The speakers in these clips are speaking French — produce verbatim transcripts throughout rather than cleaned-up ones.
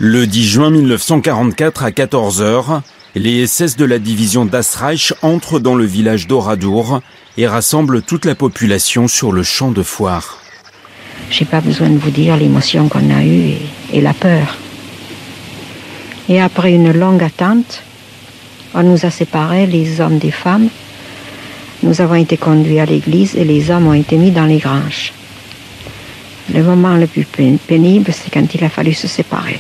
Le dix juin mille neuf cent quarante-quatre à quatorze heures, les S S de la division Das Reich entrent dans le village d'Oradour et rassemblent toute la population sur le champ de foire. J'ai pas besoin de vous dire l'émotion qu'on a eue et, et la peur. Et après une longue attente, on nous a séparés, les hommes des femmes. Nous avons été conduits à l'église et les hommes ont été mis dans les granges. Le moment le plus pénible, c'est quand il a fallu se séparer.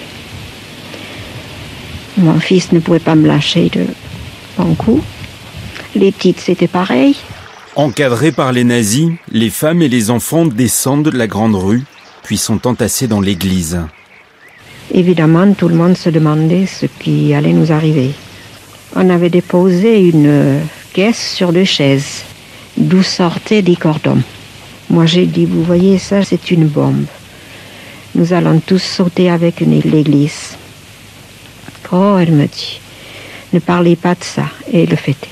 Mon fils ne pouvait pas me lâcher de mon cou. Les petites, c'était pareil. Encadrés par les nazis, les femmes et les enfants descendent de la grande rue, puis sont entassés dans l'église. Évidemment, tout le monde se demandait ce qui allait nous arriver. On avait déposé une caisse sur deux chaises, d'où sortaient des cordons. Moi, j'ai dit, vous voyez, ça, c'est une bombe. Nous allons tous sauter avec une, l'église. Oh, elle me dit, ne parlez pas de ça. Et le fait est.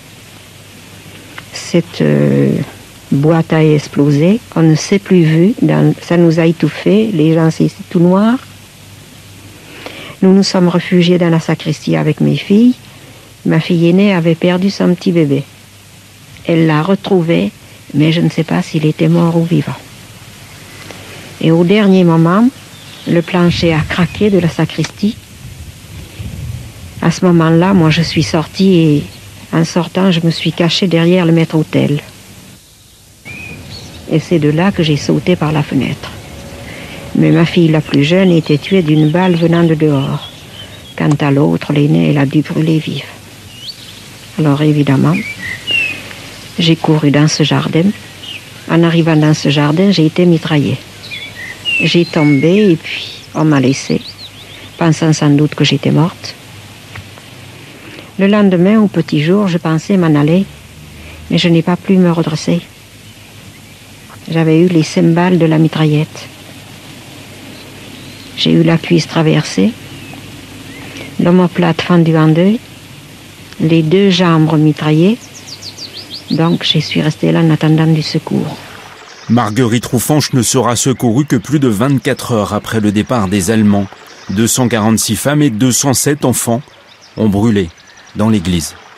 Cette euh, boîte a explosé, on ne s'est plus vu, dans, ça nous a étouffés, les gens c'est tout noir. Nous nous sommes réfugiés dans la sacristie avec mes filles. Ma fille aînée avait perdu son petit bébé. Elle l'a retrouvé, mais je ne sais pas s'il était mort ou vivant. Et au dernier moment, le plancher a craqué de la sacristie. À ce moment-là, moi je suis sortie et en sortant, je me suis cachée derrière le maître-autel. Et c'est de là que j'ai sauté par la fenêtre. Mais ma fille la plus jeune était tuée d'une balle venant de dehors. Quant à l'autre, l'aînée, elle a dû brûler vive. Alors évidemment, j'ai couru dans ce jardin. En arrivant dans ce jardin, j'ai été mitraillée. J'ai tombé et puis on m'a laissée, pensant sans doute que j'étais morte. Le lendemain, au petit jour, je pensais m'en aller, mais je n'ai pas pu me redresser. J'avais eu les cymbales de la mitraillette. J'ai eu la cuisse traversée, l'omoplate fendue en deux, les deux jambes mitraillées, donc je suis restée là en attendant du secours. Marguerite Roufanche ne sera secourue que plus de vingt-quatre heures après le départ des Allemands. deux cent quarante-six femmes et deux cent sept enfants ont brûlé dans l'église.